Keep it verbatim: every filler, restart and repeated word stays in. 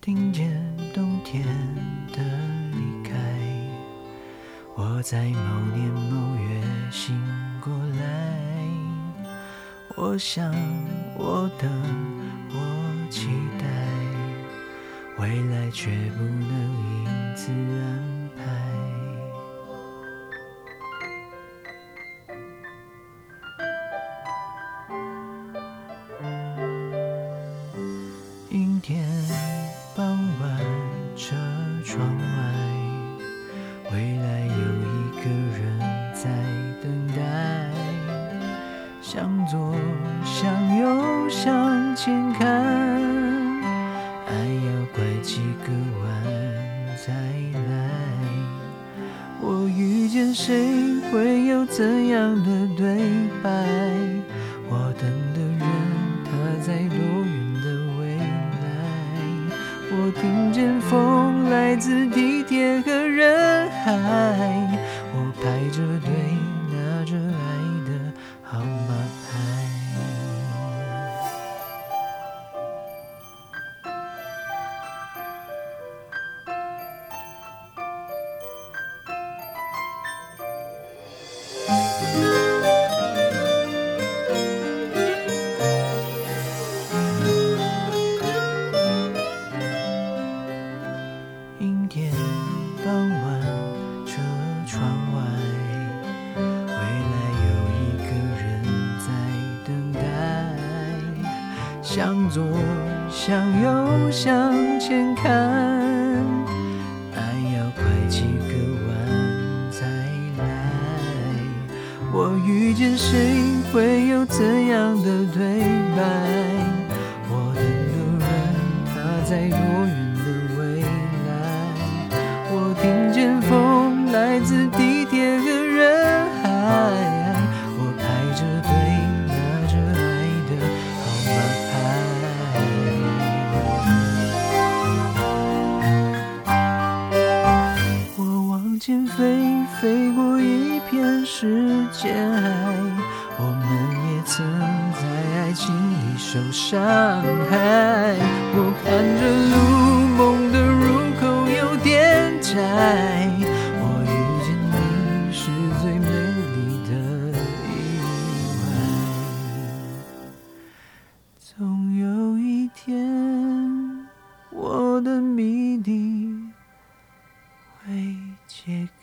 听见冬天的离开，我在某年某月醒过来，我想，我等，我期待，未来却不能因此安排。阴天傍晚，车窗外，未来有一个人在等待，向左向右向前看，爱要拐几个弯再来。我遇见谁会有怎样的对白？我等的人他在多远的未来？我听见风来自地铁和人海，我排着队拿着爱的号码牌。阴天傍晚，车窗外，未来有一个人在等待，向左向右向前看，爱要拐几个弯再来。我遇见谁会有怎样的对白？我等的人他在多远的未来？我听见风来自地铁和人海，我排着队拿着爱的号码牌。我往前飞，飞过一片时间海，我们也曾在爱情里受伤害。我看着路，梦的入口有点窄，我遇见你是最美丽的意外。总有一天，我的谜底会解开。